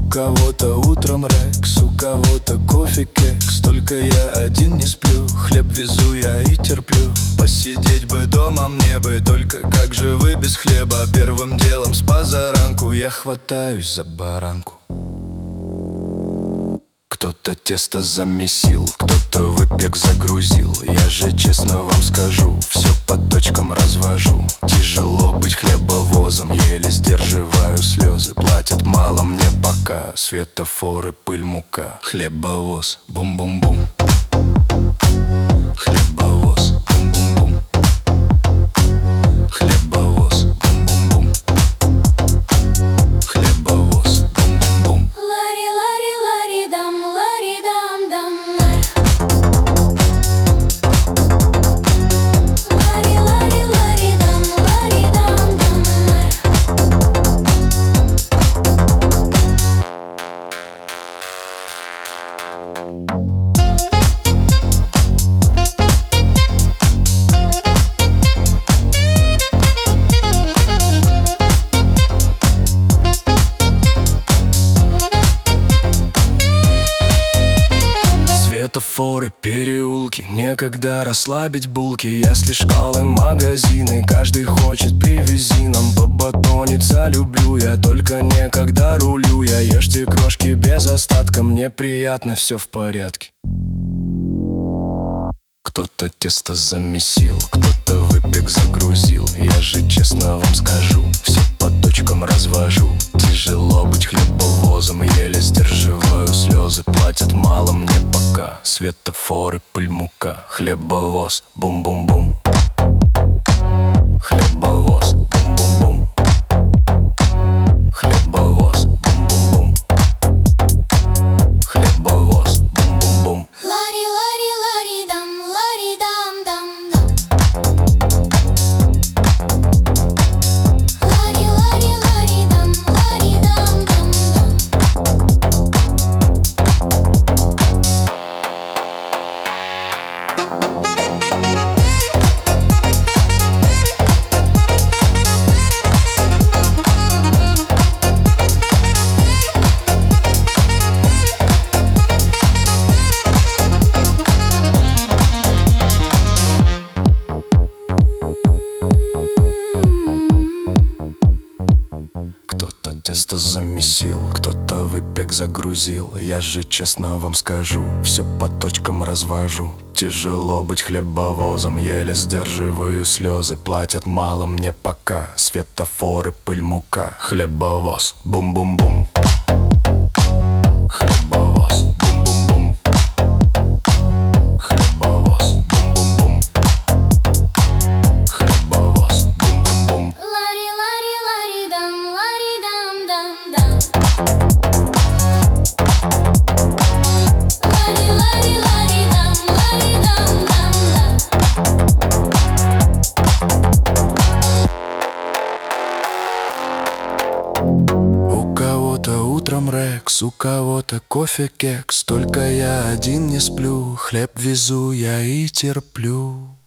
У кого-то утром рекс, у кого-то кофе, кекс. Только я один не сплю, хлеб везу я и терплю. Посидеть бы дома мне бы, только как же вы без хлеба? Первым делом с позаранку я хватаюсь за баранку. Кто-то тесто замесил, кто-то выпек загрузил. Я же честно вам скажу, все по точкам развожу. Тяжело быть хлебовозом, еле сдерживаю слезы. Платят мало мне пока, светофоры, пыль, мука. Хлебовоз, бум-бум-бум. Хлебовоз, бум-бум-бум. Хлебовоз, бум-бум-бум. Хлебовоз, бум-бум-бум. Лари-лари-лари-дам, лари-дам-дам. Лари-лари-лари-дам, лари-дам-дам. Светофоры, переулки, некогда расслабить булки. Если школы, магазины, каждый хочет привези нам по батониться. Люблю я, только некогда рулю я. Ешьте крошки без остатка, мне приятно, все в порядке. Кто-то тесто замесил, кто-то выпек загрузил. Я же честно вам скажу, все по точкам развожу. Тяжело быть хлебовозом, еле сдерживаю слезы. Платят мало мне пока, светофоры, пыль, мука. Хлебовоз, бум-бум-бум. Хлебовоз, бум-бум-бум. Хлебовоз, бум-бум-бум. Хлебовоз, бум-бум-бум. Лари-лари-лари-дам, лари-дам-дам-дам. Лари-лари-лари-дам, лари-дам-дам-дам. Кто-то тесто замесил, кто-то выпек загрузил. Я же честно вам скажу, все по точкам развожу. Тяжело быть хлебовозом, еле сдерживаю слезы. Платят мало мне пока, светофоры, пыль, мука. Хлебовоз, бум-бум-бум. Хлебовоз, бум-бум-бум. Хлебовоз, бум-бум-бум. Хлебовоз, бум-бум-бум. Лари-лари-лари-дам, лари-дам-дам-дам. Лари-лари-лари-дам, лари-дам-дам-дам. У кого-то утром рекс, у кого-то кофе, кекс. Только я один не сплю, хлеб везу я и терплю.